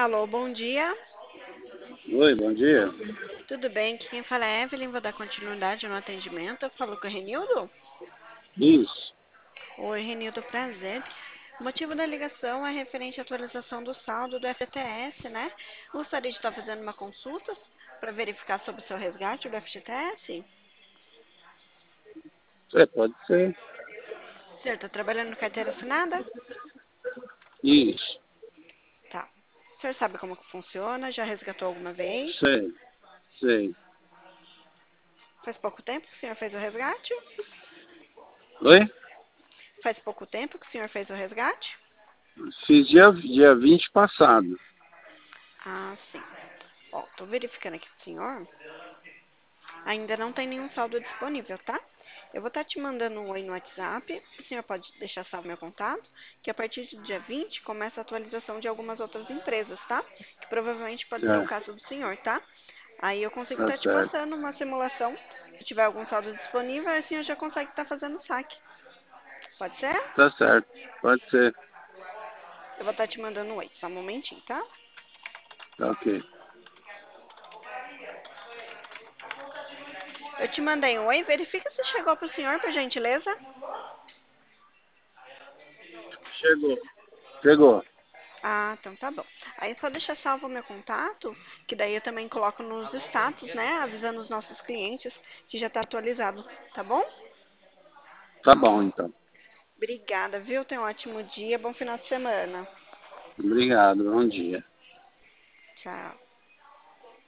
Alô, bom dia. Oi, bom dia. Tudo bem? Aqui quem fala é Evelyn. Vou dar continuidade no atendimento. Falou com o Renildo? Isso. Oi, Renildo, prazer. O motivo da ligação é referente à atualização do saldo do FGTS, né? Gostaria de estar fazendo uma consulta para verificar sobre o seu resgate do FGTS? Pode ser. Certo, está trabalhando no carteira assinada? Isso. Tá. O senhor sabe como que funciona? Já resgatou alguma vez? Sei, sei. Faz pouco tempo que o senhor fez o resgate? Oi? Faz pouco tempo que o senhor fez o resgate? Fiz dia 20 passado. Ah, sim. Ó, tô verificando aqui com o senhor. Ainda não tem nenhum saldo disponível, tá? Eu vou estar te mandando um oi no WhatsApp. O senhor pode deixar salvo meu contato, que a partir do dia 20 começa a atualização de algumas outras empresas, tá? Que provavelmente pode ser o Certo, caso do senhor, tá? Aí eu consigo tá estar te certo. passando uma simulação. Se tiver algum saldo disponível, aí o senhor já consegue estar fazendo o saque. Pode ser? Tá certo. Pode ser. Eu vou estar te mandando um oi. Só um momentinho, tá? Tá ok. Eu te mandei um oi. Verifica se chegou pro senhor, por gentileza. Chegou. Chegou. Ah, então tá bom. Aí é só deixa salvo o meu contato, que daí eu também coloco nos status, né? Avisando os nossos clientes que já tá atualizado, tá bom? Tá bom, então. Obrigada, viu? Tenha um ótimo dia, bom final de semana. Obrigado. Bom dia. Tchau.